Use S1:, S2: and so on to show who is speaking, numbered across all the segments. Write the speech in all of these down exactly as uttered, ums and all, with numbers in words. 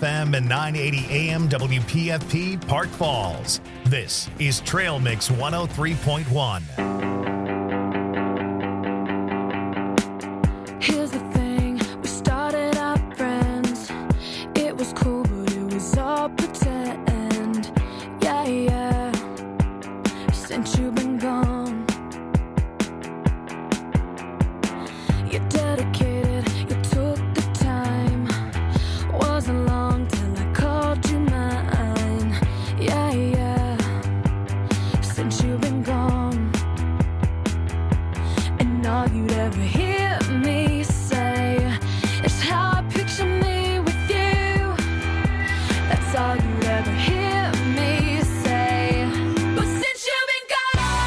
S1: F M and nine eighty A M W P F P Park Falls. This is Trail Mix one oh three point one.
S2: Here's the thing, we started out friends. It was cool, but it was all pretend. Yeah, yeah, since you've been gone. You're dedicated, you took the time. Wasn't long till I called you mine. Yeah, yeah, since you've been gone. And all you'd ever hear me say is how I picture me with you. That's all you'd ever hear me say. But since you've been gone,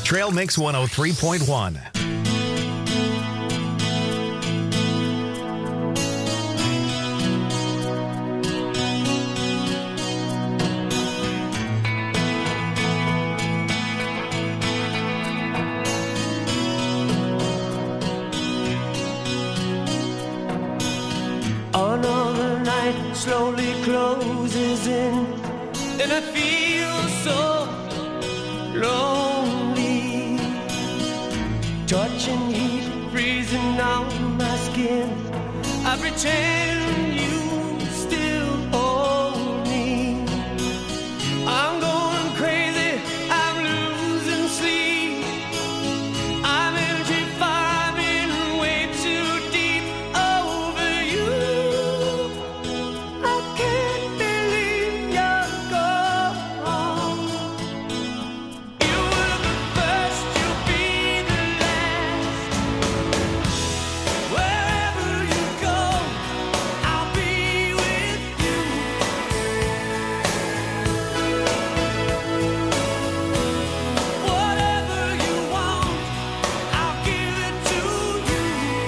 S1: Trail Mix one oh three point one.
S3: Another night slowly closes in, and I feel so lonely. Touching heat, freezing on my skin. I pretend you still hold me. I'm going crazy, I'm losing sleep. I'm in too far, I'm in way too deep over you. I can't believe you're gone. You were the first, you'll be the last. Wherever you go, I'll be with you. Whatever you want, I'll give it to you.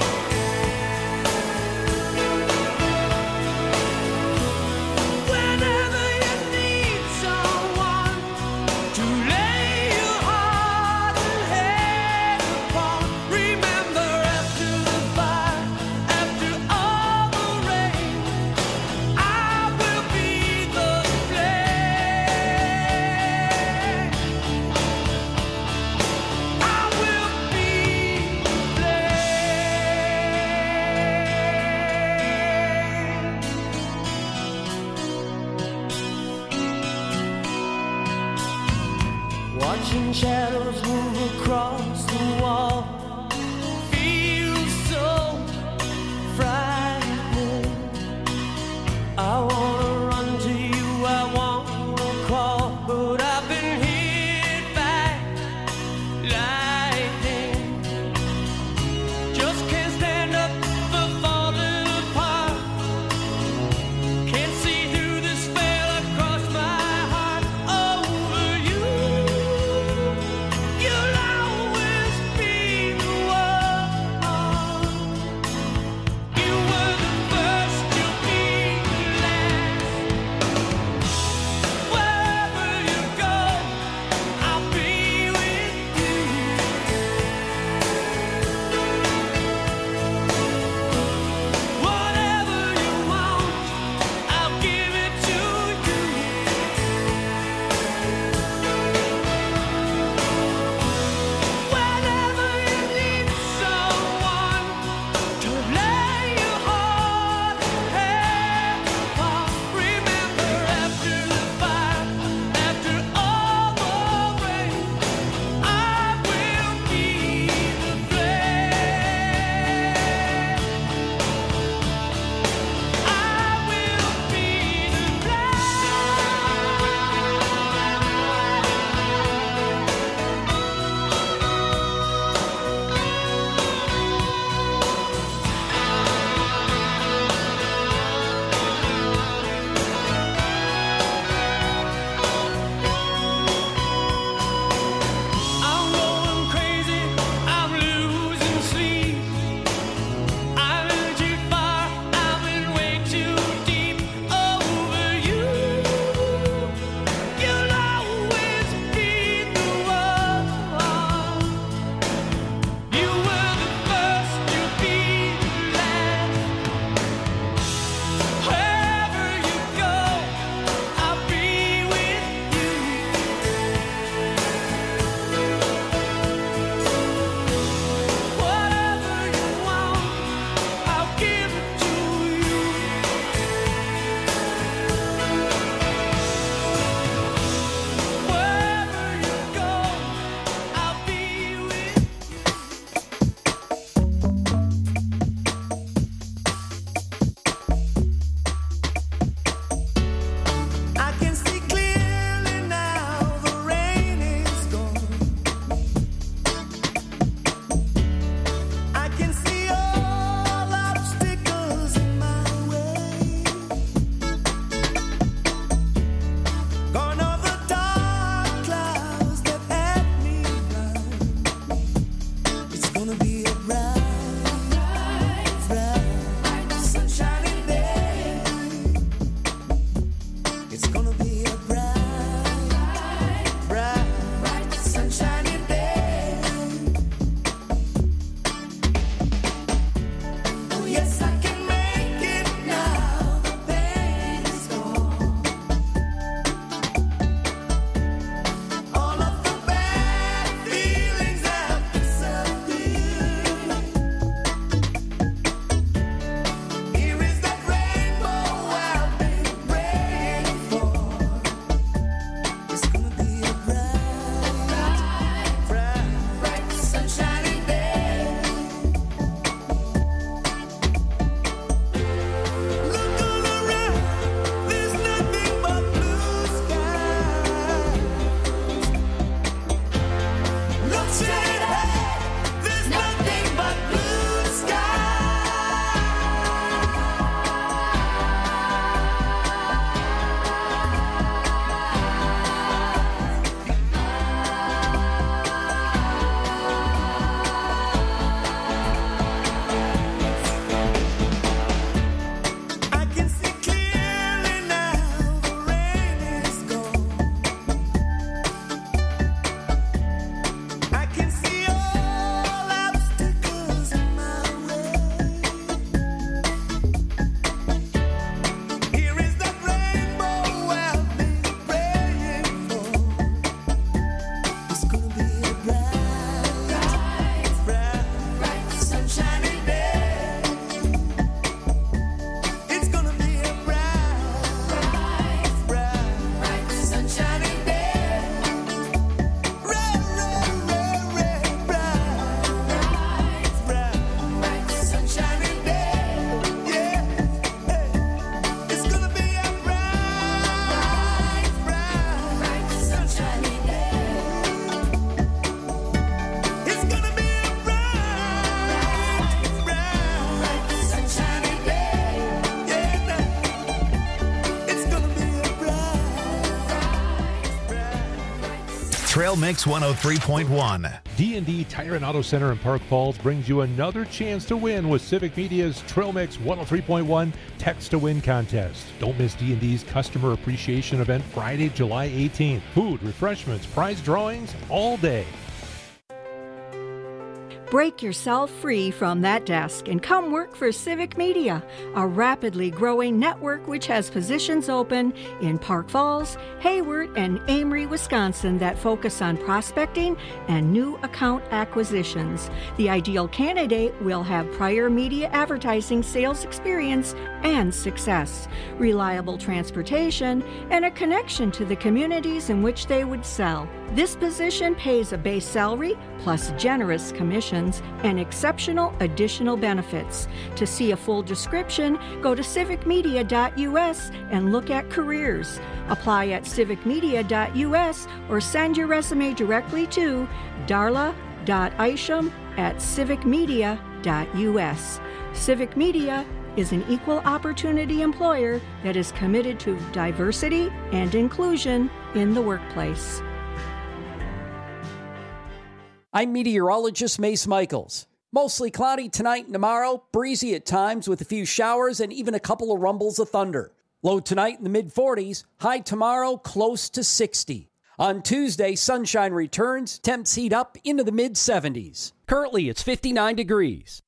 S3: Whenever you need someone to lay your heart and head upon, remember after the fire, after all the rain, I will be the flame. I will be the flame. Watching shadows move across the wall feels so frightening. I wanna run to you, I wanna crawl, but I've been hit by lightning. Just can't stand up for falling apart. Can't see through this spell across my heart over you. You'll always be
S1: Trail Mix one oh three point one.
S4: D and D Tire and Auto Center in Park Falls brings you another chance to win with Civic Media's Trail Mix one oh three point one Text to Win contest. Don't miss D and D's Customer Appreciation Event Friday, July eighteenth. Food, refreshments, prize drawings all day.
S5: Break yourself free from that desk and come work for Civic Media, a rapidly growing network which has positions open in Park Falls, Hayward, and Amory, Wisconsin that focus on prospecting and new account acquisitions. The ideal candidate will have prior media advertising sales experience and success, reliable transportation, and a connection to the communities in which they would sell. This position pays a base salary plus generous commissions and exceptional additional benefits. To see a full description, go to civic media dot u s and look at careers. Apply at civic media dot u s or send your resume directly to darla dot isham at civic media dot u s. Civic Media is an equal opportunity employer that is committed to diversity and inclusion in the workplace.
S6: I'm meteorologist Mace Michaels. Mostly cloudy tonight and tomorrow, breezy at times with a few showers and even a couple of rumbles of thunder. Low tonight in the mid forties, high tomorrow close to sixty. On Tuesday, sunshine returns, temps heat up into the mid seventies. Currently, it's fifty-nine degrees.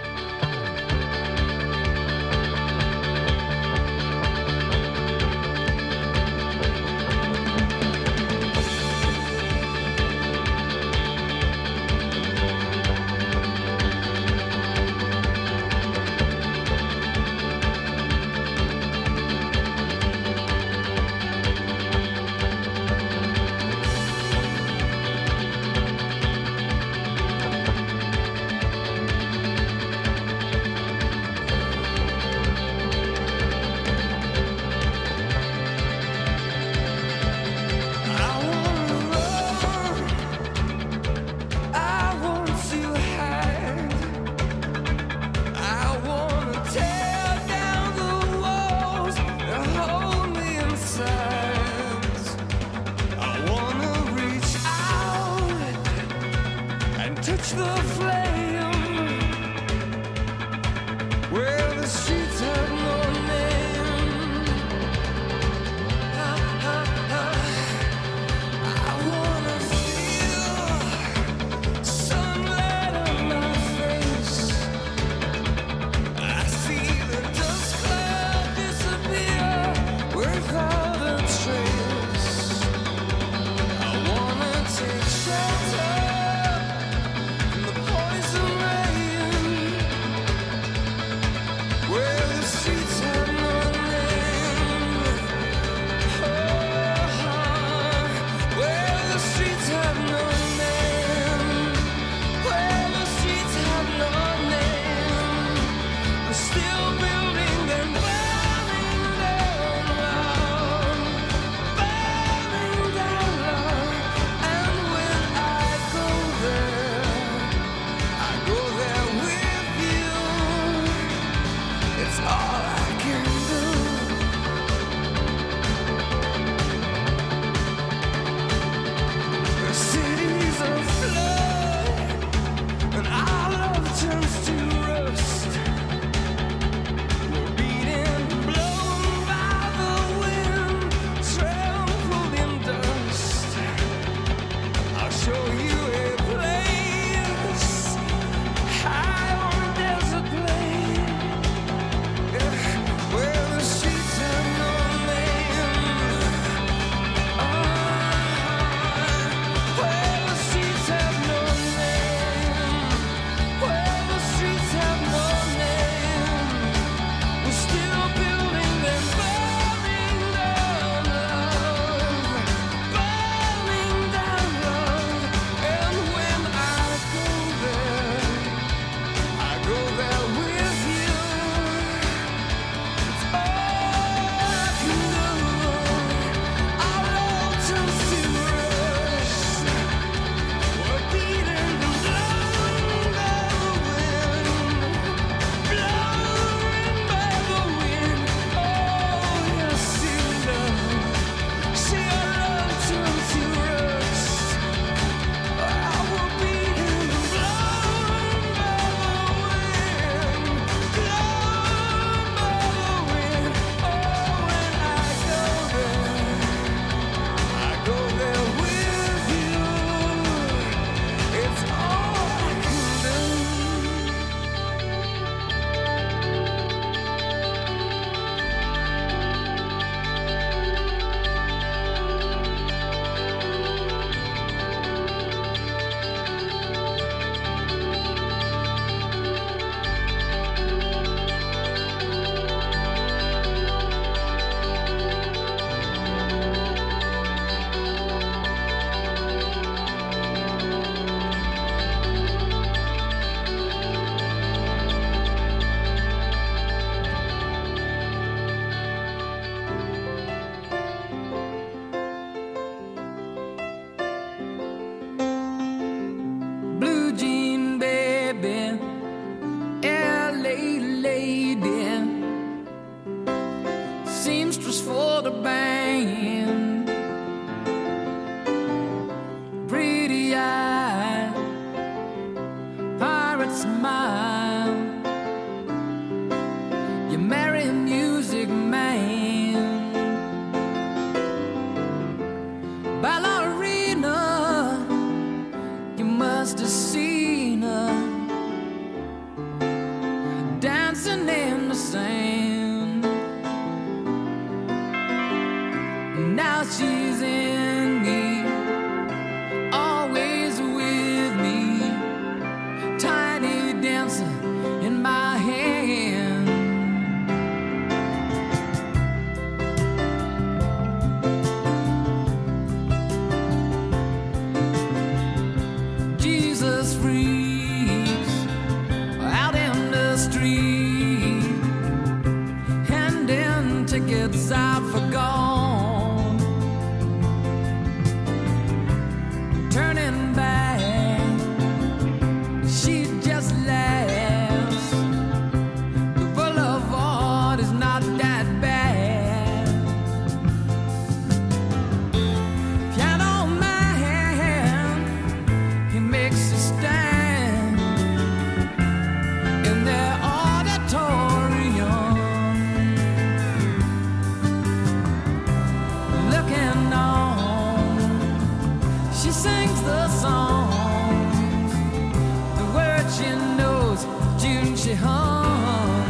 S3: The
S7: for the band. Pretty eye, pirate smile. You marry a music man. Ballerina, you must have seen her dancing in the sand. Now she's in me, always with me, tiny dancer in my hand. Jesus freaks out in the street, handing tickets out for gone, turning back, she just laughs. The boulevard is not that bad. Piano man, he makes a stand in their auditorium, looking on. She sings the songs, the words she knows, tune she hums.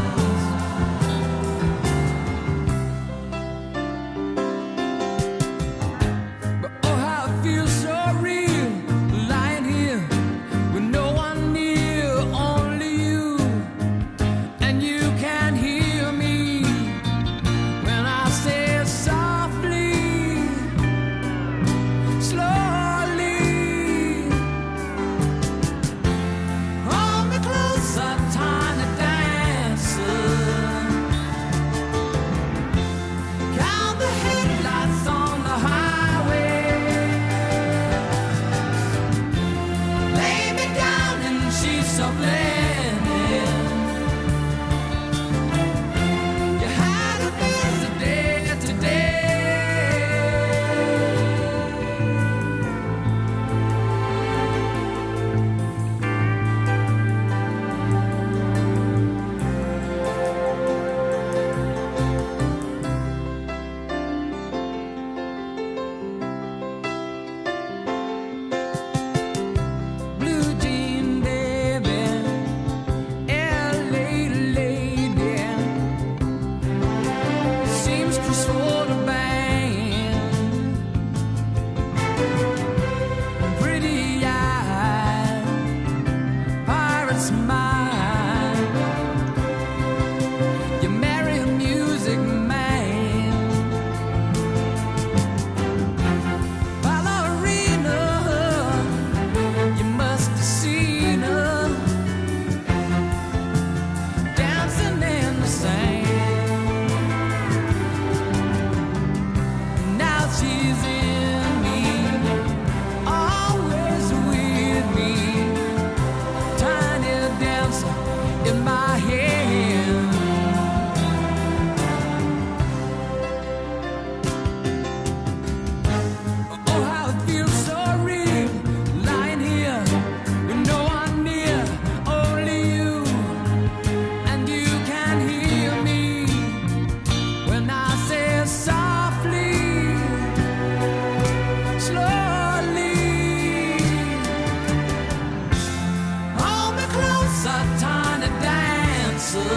S7: But oh, how it feels so real, lying here with no one near, only you, and you can hear me when I say it softly, slowly. Hold me closer, tiny dancer. Count the headlights on the highway. Lay me down in sheets of linen. You had a busy day today. Blue jean baby, L A lady, seamstress for the band. Pretty eye, pirate smile. You marry a music man. Ballerina, you must have seen her dancing in the sand. Now she's in me, always with me, tiny dancer in my hand. Oh, how it feels so real, lying here with no one near, only you, and you can hear me when I say it softly, slowly. Hold me closer, tiny dancer.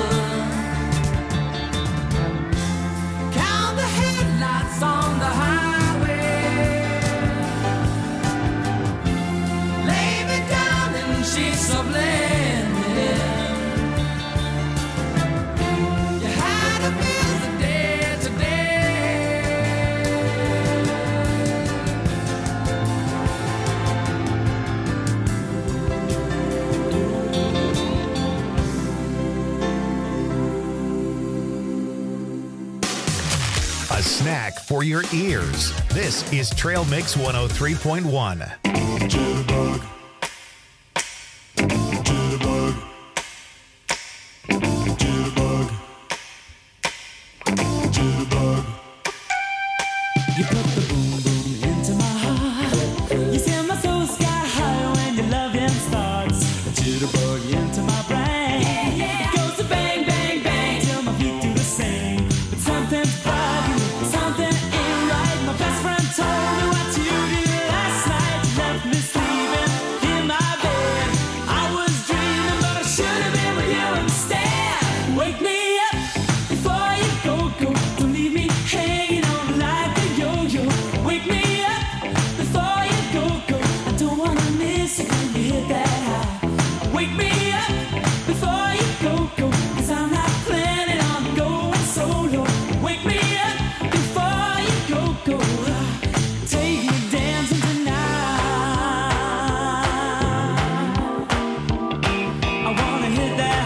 S7: Count the headlights on the highway. Lay me down in sheets of linen. You had a busy day today.
S1: A snack for your ears. This is Trail Mix one oh three point one.
S8: Jitterbug. Jitterbug. Jitterbug. Jitterbug.
S7: You put the boom boom into my heart. You send my soul sky high when your loving starts. A jitterbug into my brain. Yeah, yeah. It goes to bang, bang, bang till my feet do the same. But something's bugging, something ain't right. My best friend told me what you did last night. You left me sleeping in my bed. I was dreaming, but I should have been with you instead. Wake me up before you go, go. Don't leave me hanging on like a yo-yo. Wake me up before you go, go. I don't wanna miss it when you hit that high. Wake me up before you go, go. Cause I'm not planning on going solo. Wake me up before you go, go. Take me dancing tonight. I wanna hit that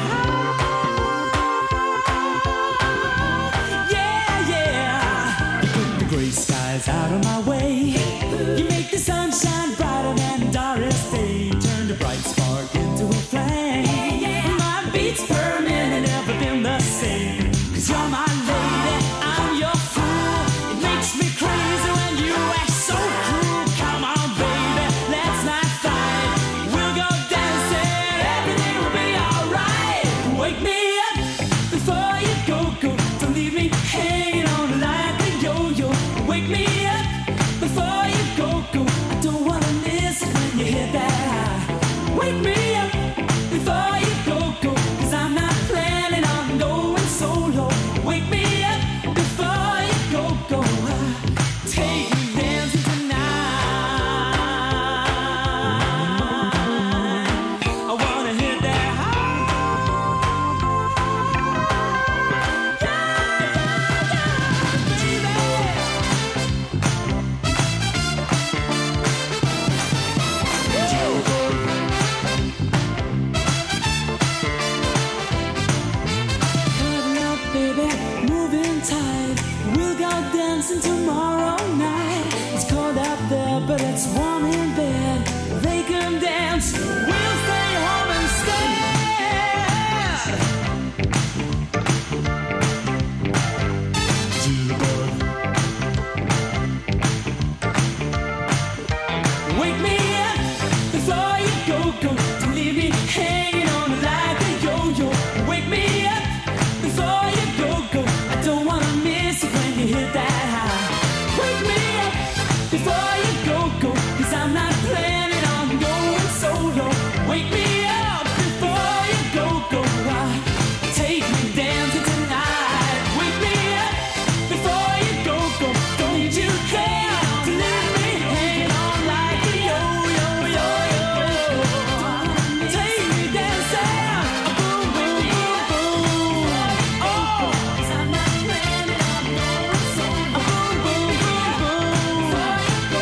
S7: high. Yeah, yeah. You put the gray skies out of my way. You make the sunshine brighter than Doris Day. Turn the bright spark into a flame. My beats per minute never been the same. Cause you're my lady, I'm your fool. It makes me crazy when you act so cruel. Come on, baby, let's not fight. We'll go dancing, everything will be alright. Wake me up before you go, go. Don't leave me hanging on like a yo-yo. Wake me up before you go, go. I don't wanna miss it when you hit that high. Wake me up before you go, go. Cause I'm not planning on going solo. Wake me up before you go, go. Take me dancing tonight. I wanna hit that high. Yeah, yeah, yeah, baby. Cuddle up, baby, moving tight. We'll go dancing tomorrow night. It's cold out there, but it's warm in bed. They can dance, we'll stay home instead.
S8: Jitterbug.
S7: Wake me up before you go, go. Don't leave me hanging on like a yo-yo. Wake me up before you go, go. I don't wanna miss it when you hit that high. Wake me up before you go, go. Cause I'm not planning on going solo. Wake me up before you go, go. Take me dancing tonight. Wake me up before you go, go. Don't you care to leave me hanging on like a yo-yo, yo-yo. Take me dancing, boom, boom, boom, boom. Oh, 'cause I'm not planning on going solo. Boom, boom, boom, boom.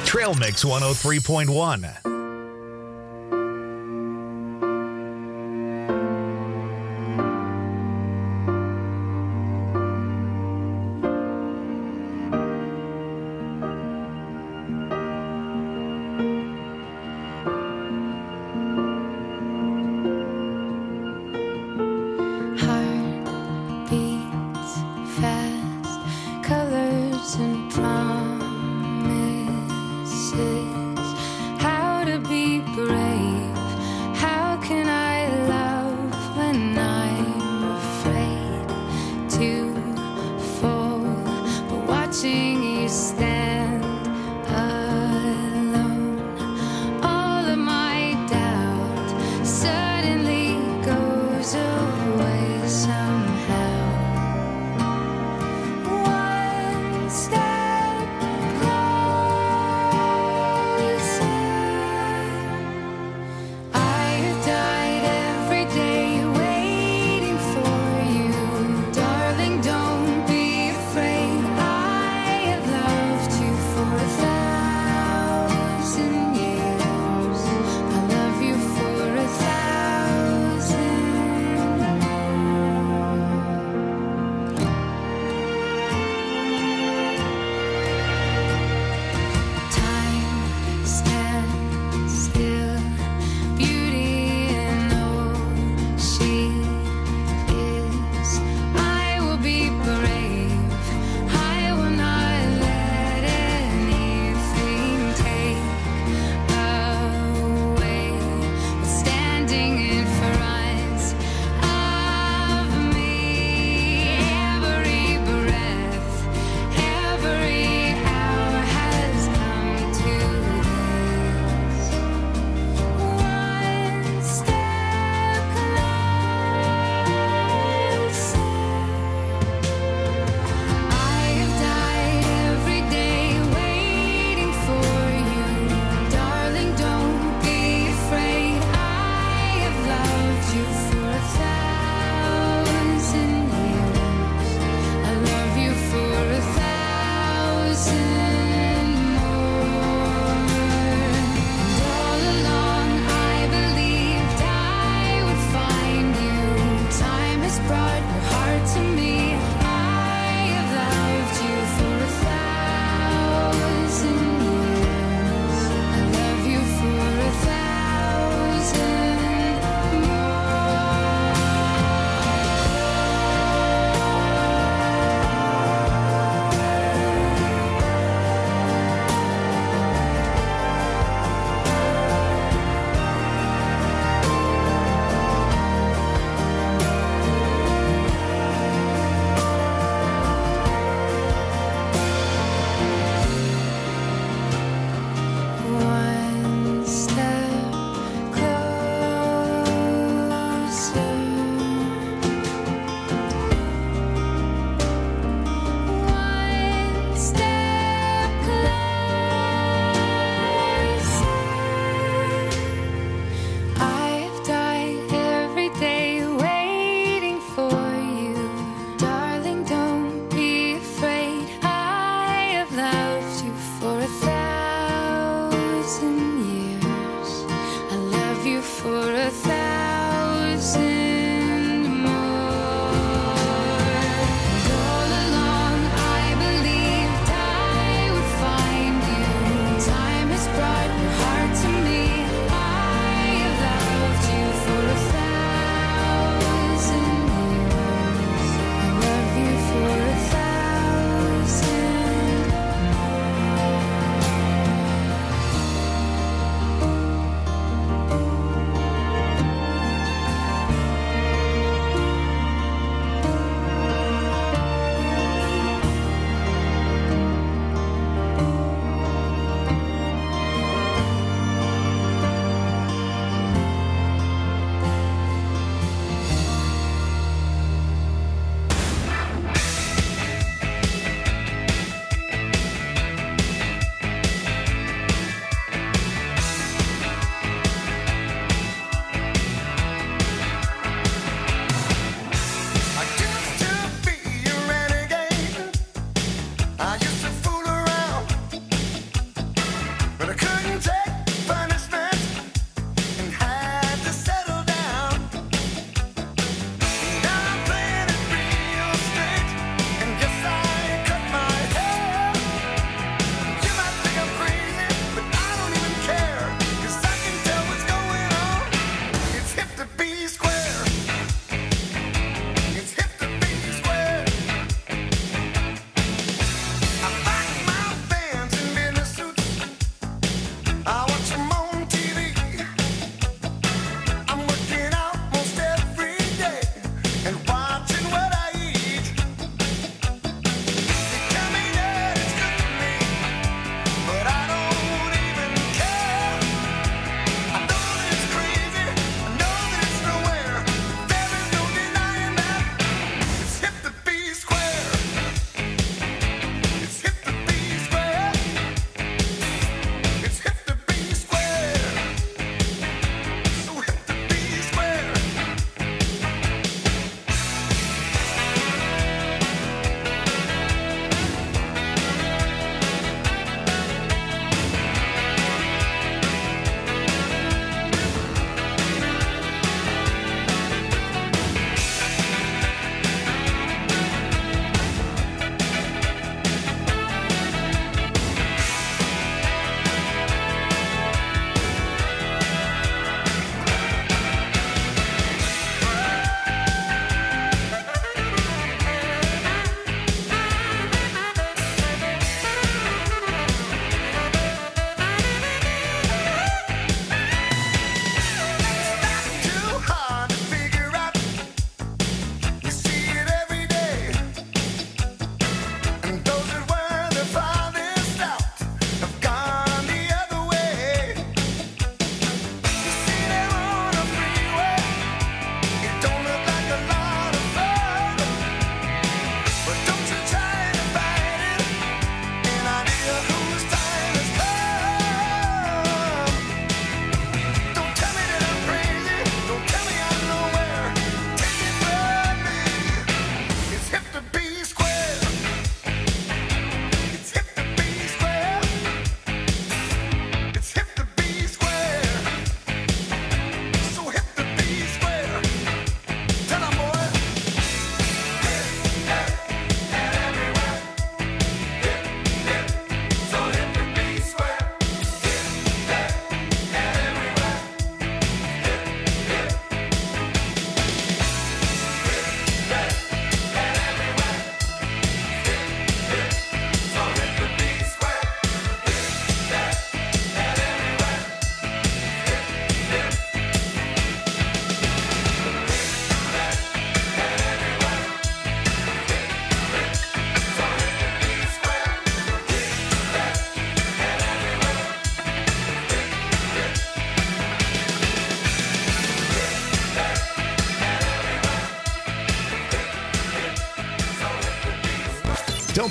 S1: Trail Mix one oh three point one.
S2: Darling, don't be afraid. I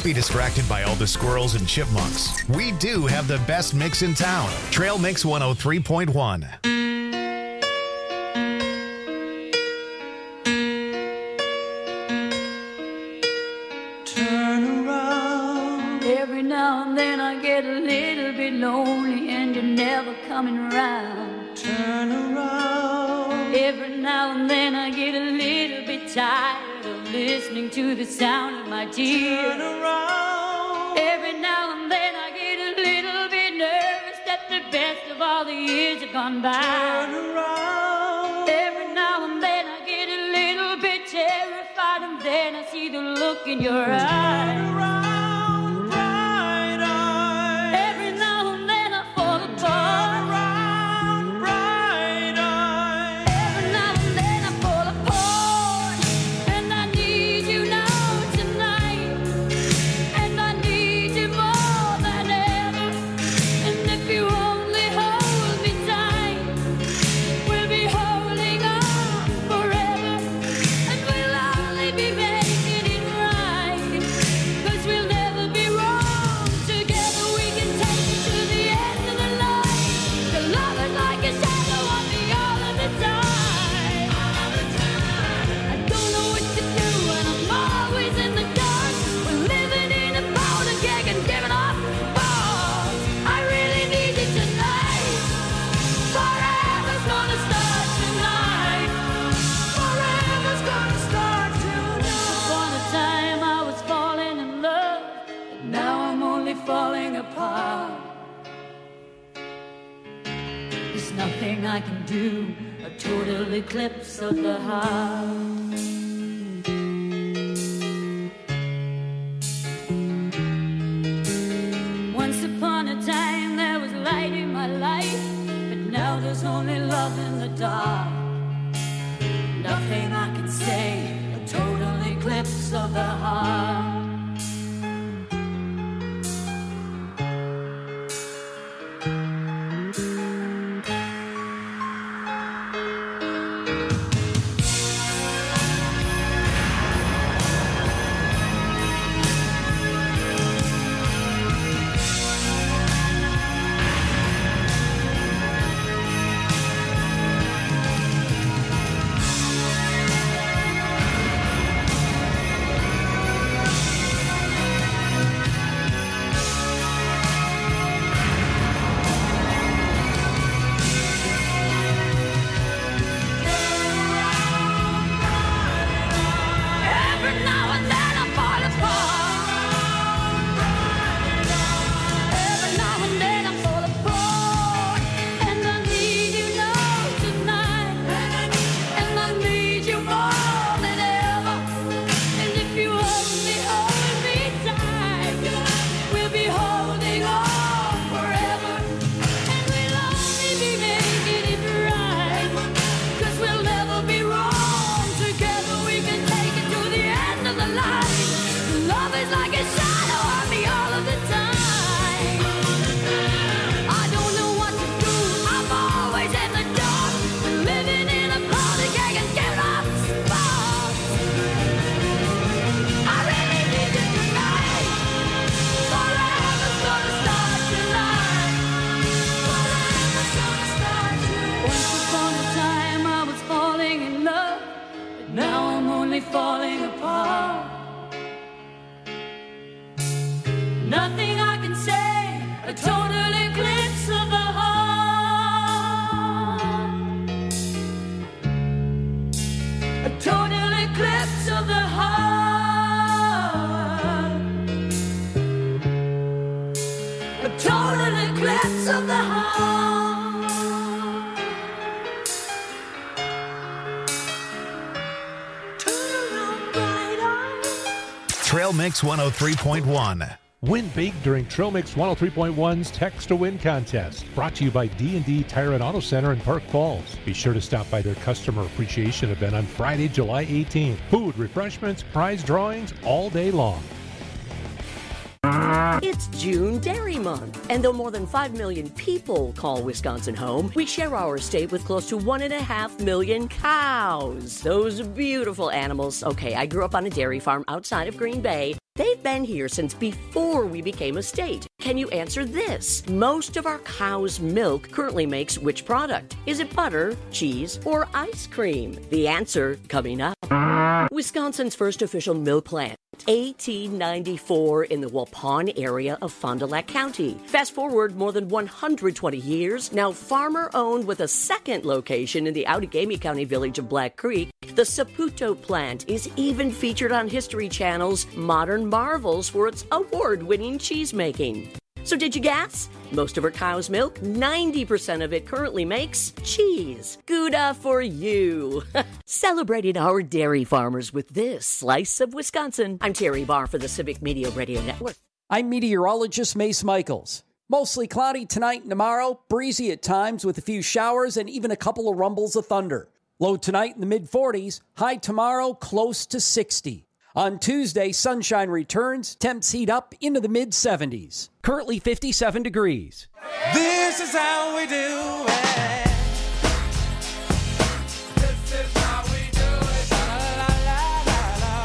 S1: be distracted by all the squirrels and chipmunks. We do have the best mix in town. Trail Mix one oh three point one.
S2: Turn around. Every now and then I get a little bit lonely and you're never coming around. Turn around. Every now and then I get a little bit tired of listening to the sound of my tears. Turn around. Every now and then I get a little bit nervous that the best of all the years have gone by. Turn around. Every now and then I get a little bit terrified and then I see the look in your eyes. Turn around, bright eyes. Every now and then I fall apart. Turn around, bright eyes. Every now and then I fall apart. And I need you now tonight. And I need you more than ever. And if you only hold me tight, we'll be holding on forever. And we'll only be making it right. 'Cause we'll never be wrong. Together we can take it to the end of the line. The love is like a shadow on me all of the time. All the time. I don't know what to do and I'm always in the dark. We're living in a powder keg and giving off balls. I really need you tonight. Forever's gonna start tonight. Forever's gonna start tonight. Upon a time I was falling in love, but now I'm only falling apart. There's nothing I can do, a total eclipse of the heart. Once upon a time there was light in my life, but now there's only love in the dark. Nothing I can say, a total eclipse of the heart. Every now and then I fall apart. Every now and then I fall apart. And I need you now tonight. And I need you more than ever. And if you only hold me tight, we'll be holding on forever. And we'll only be making it right. 'Cause we'll never be wrong. Together we can take it to the end of the line. Love is like a shadow on me all of the time. I don't know what to do. I'm always in the dark. Living in a powder keg and giving off sparks. I really need you tonight. Forever's gonna start tonight. Forever's gonna start tonight. Once upon a time I was falling in love, but now I'm only falling apart. Nothing I can say, a total eclipse of the heart. A total eclipse of the heart. A total eclipse of the heart. Turn around, bright eyes.
S1: Trail Mix one oh three point one.
S4: Win big during Trail Mix one oh three point one's Text to Win contest. Brought to you by D and D Tire and Auto Center in Park Falls. Be sure to stop by their customer appreciation event on Friday, July eighteenth. Food, refreshments, prize drawings all day long.
S9: It's June Dairy Month, and though more than five million people call Wisconsin home, we share our state with close to one and a half million cows. Those beautiful animals. Okay, I grew up on a dairy farm outside of Green Bay. They've been here since before we became a state. Can you answer this? Most of our cow's milk currently makes which product? Is it butter, cheese, or ice cream? The answer coming up. Wisconsin's first official milk plant, eighteen ninety-four, in the Waupun area of Fond du Lac County. Fast forward more than one hundred twenty years, now farmer-owned with a second location in the Outagamie County village of Black Creek. The Saputo plant is even featured on History Channel's Modern Marvels for its award-winning cheese making. So did you guess? Most of our cow's milk, ninety percent of it currently makes cheese. Gouda for you. Celebrating our dairy farmers with this slice of Wisconsin. I'm Terry Barr for the Civic Media Radio Network.
S6: I'm meteorologist Mace Michaels. Mostly cloudy tonight and tomorrow, breezy at times with a few showers and even a couple of rumbles of thunder. Low tonight in the mid forties, high tomorrow close to sixty. On Tuesday, sunshine returns, temps heat up into the mid seventies. Currently fifty-seven degrees.
S3: This is how we do it. This is how we do it. La la la la la.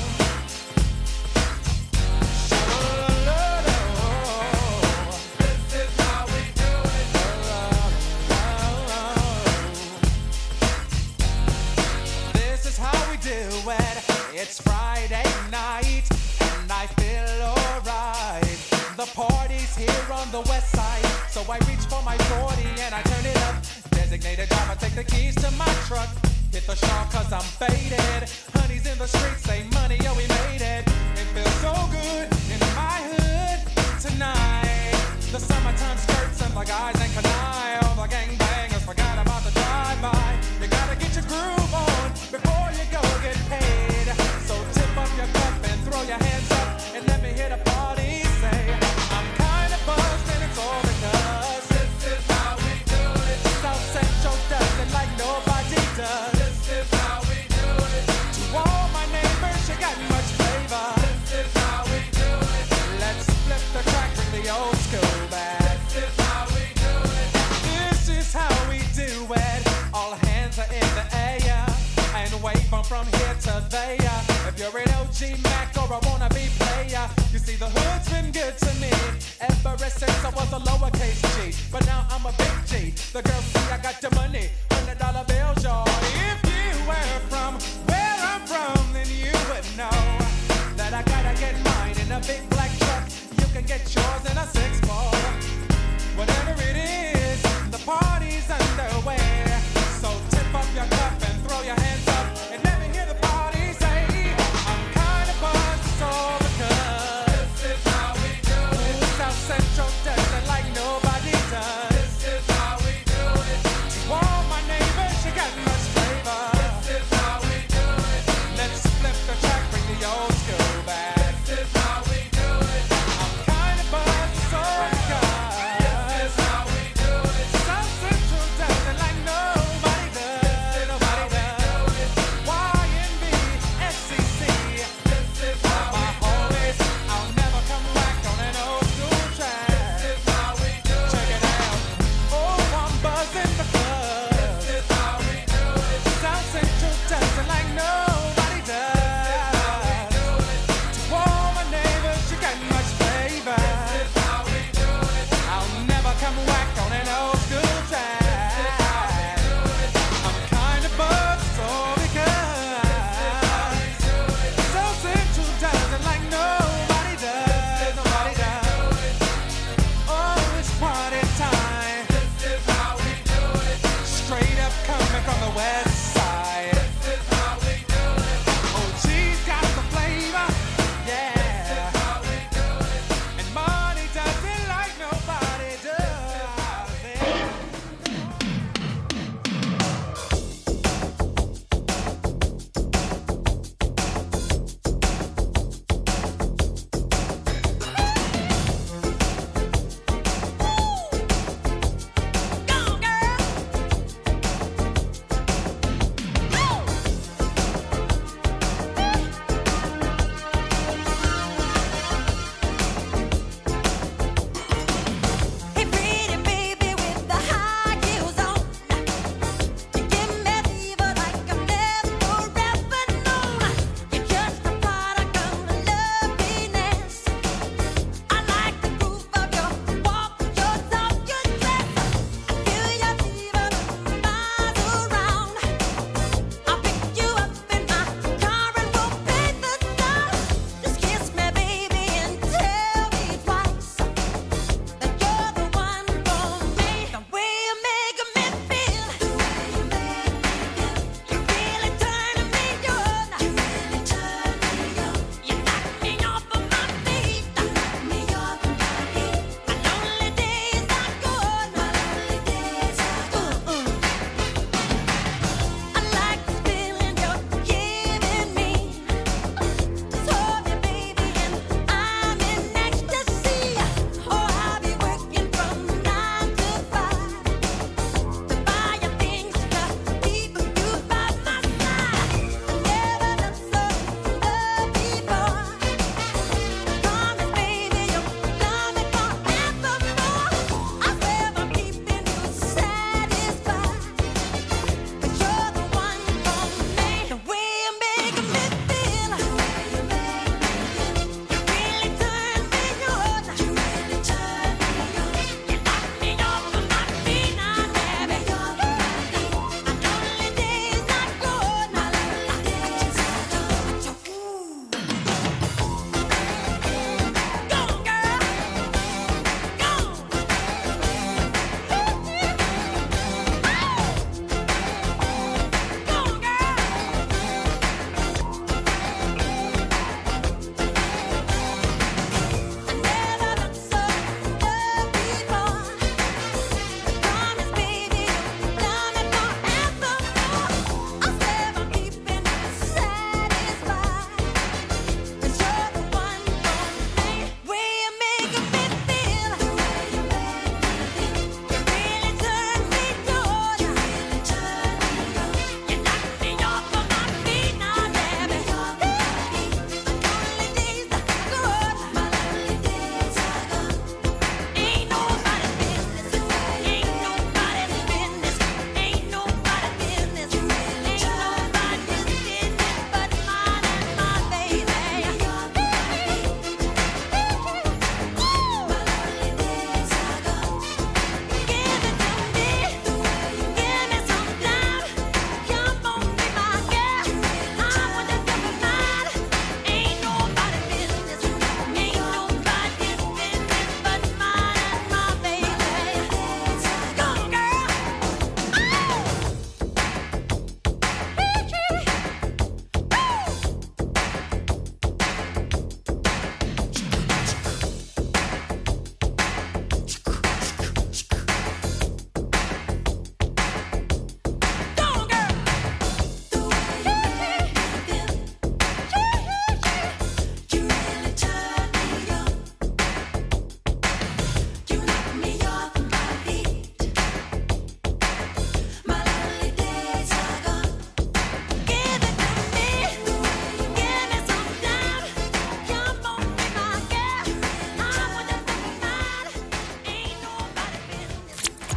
S3: La la la la. This is how we do it. La la la la. This is how we do it. It's Friday night and I feel alright. The party's here on the west side, so I reach for my forty and I turn it up. Designated driver, take the keys to my truck. Hit the shop cause I'm faded. Honey's in the streets, say money, yo, we made it. It feels so good in my hood tonight. The summertime skirts and the guys ain't canine. All the gangbangers forgot about the drive-by. You gotta get your groove on before you go get paid. So tip up your cup and throw your hands up and let me hear the party say, I'm kinda buzzed and it's all because this is how we do it. South Central does it like nobody does. This is how we do it. To all my neighbors, you got much flavor. This is how we do it. Let's flip the track, bring the old school back. This is how we do it. This is how we do it. All hands are in the air and wave from from here to there. If you're an O G Mac or a wannabe player, you see the hood's been good to me ever since I was a lowercase G. But now I'm a big G. The girls see I got the money, hundred dollar bills, y'all. If you were from where I'm from, then you would know that I gotta get mine in a big black truck. You can get yours in a six four. Whatever it is, the party's underway. So tip up your cup and throw your hands up and let me hear the party say, I'm kinda buzzed, it's all because this is how we do it. South Central does it like nobody does. This is how we do it. To all my neighbors, you got much flavor. This is how we do it. Let's flip the track, bring the old school back. This is how we do it. I'm kinda buzzed, it's all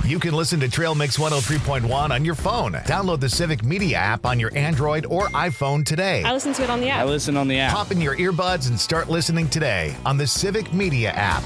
S1: You can listen to Trail Mix one oh three point one on your phone. Download the Civic Media app on your Android or iPhone today.
S10: I listen to it on the app.
S11: I listen on the app.
S1: Pop in your earbuds and start listening today on the Civic Media app.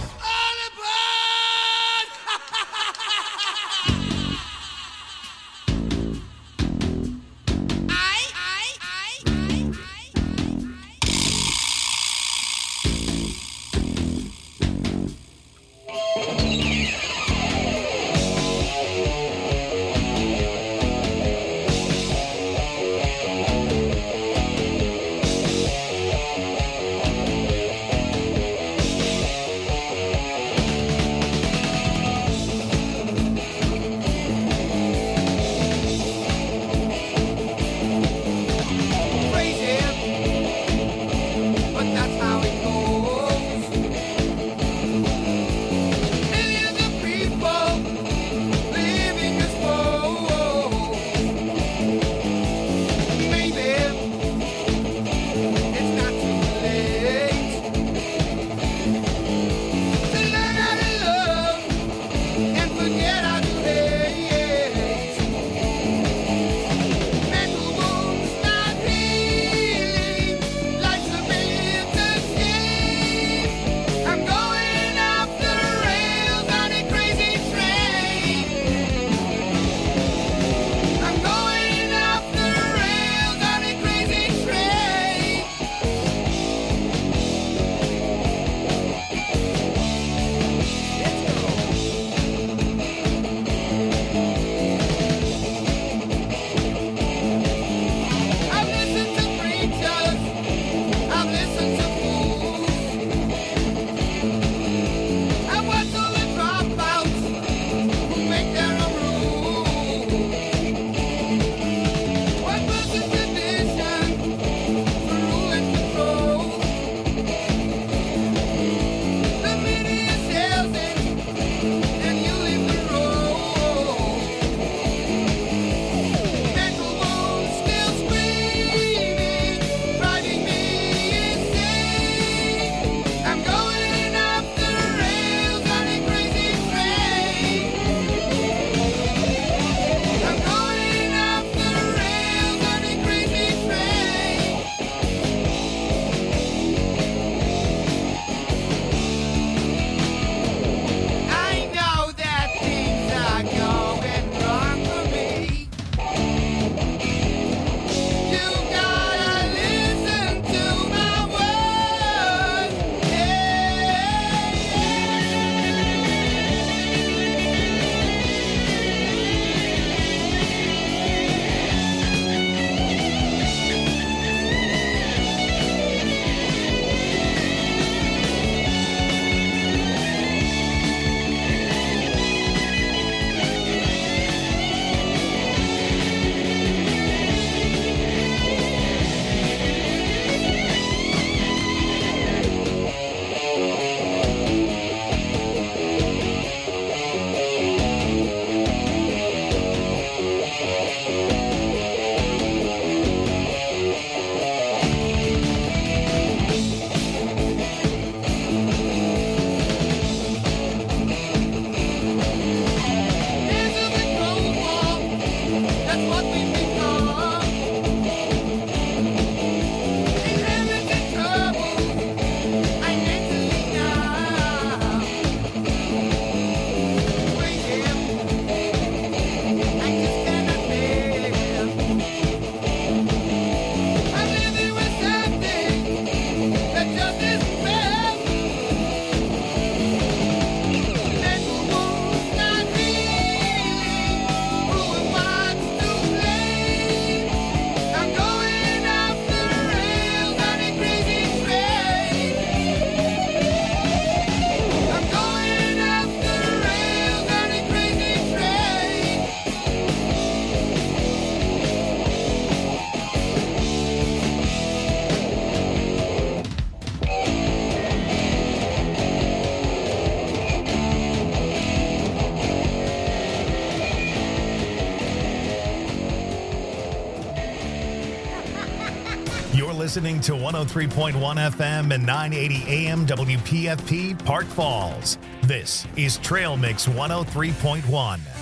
S1: listening to one oh three point one F M and nine eighty A M W P F P Park Falls. This is Trail Mix one oh three point one.